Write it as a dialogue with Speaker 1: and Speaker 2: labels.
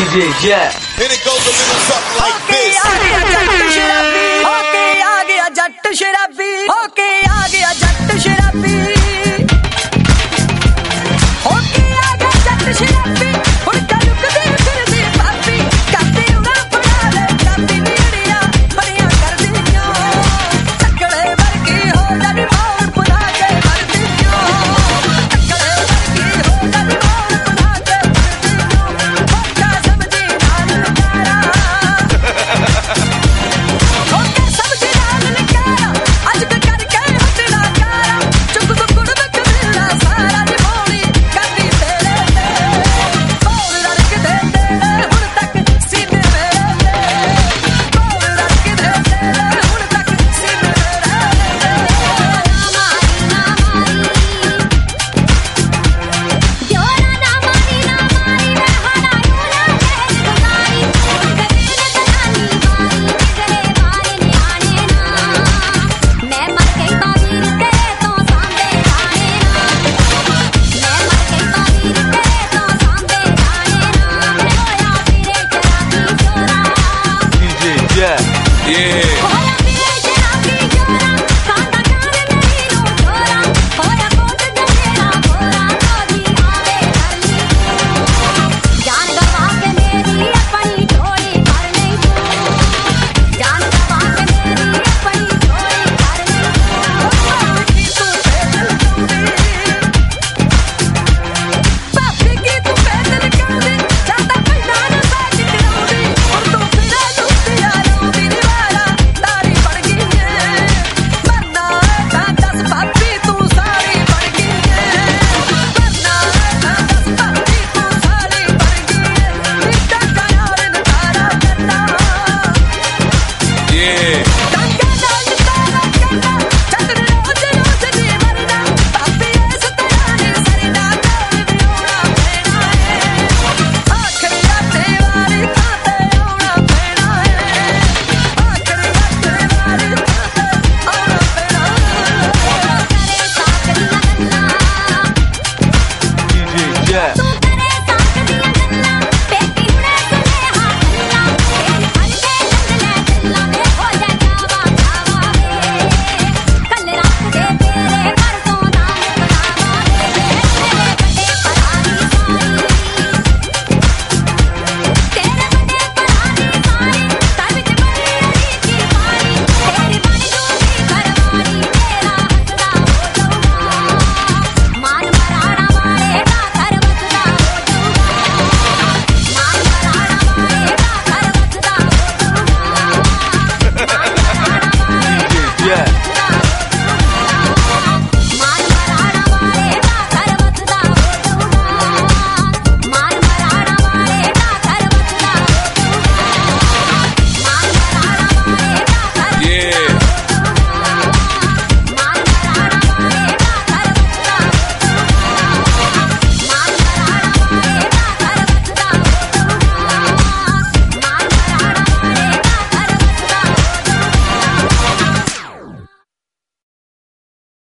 Speaker 1: DJ Jet.
Speaker 2: And it goes a little something like this.
Speaker 3: Okay, आ गया जट शराबी. Okay, आ गया जट शराबी. Okay, आ गया जट शराबी. हुण कलुकदे फिरदे भाबी. काते उड़ा फड़ा ले काती नीड़ियां बड़ियां करदियां. टकड़े वर्गी हो जानी मौन पुना के मरदियां. टकड़े वर्गी हो जानी मौन पुना के मरदियां. होका समझी नाल नकारा. होका समझी नाल नकारा. अज तक करके हटना कारा. चुक कुड़ में कबिला सारा निभाउणी करदी तेरे ते. बोल रड़कदे तेरे हुण तक सीने मेरे ते. बोल रड़कदे तेरे हुण तक सीने मेरे ते.
Speaker 4: जोरा ना मारी रहना यूला कहत गुजारी उनके दिल दलानी मारी जिगरे वाले न्याणे ना मैं मर गई तावीर तेरे तो सांभे जाने ना मैं मर गई तावीर तेरे तो सांभे जाने ना होया फिरे शराबी जोरा
Speaker 1: DJ Jet.
Speaker 2: Yeah.
Speaker 4: होया फिरे शराबी जोरा कांदा जान नहीं नो छोरा होया कोट जमेरा भोरा रोजी आवे करनी जान गवा के मेरी अपनी झोली भर नहीं जान गवा के मेरी अपनी झोली भर नहीं
Speaker 3: भाभी की तू पैदल कांदी जाता पहिला ना साथ कराउंदी हुण तू फिरा लुटिया रोंदी निवारा तारी बन गई है मरना है तां दस भाभी तू सारी बन गई है मरना है तां दस भाभी तू सारी बन गई है नित्ता का यार नकारा करना
Speaker 2: Yeah.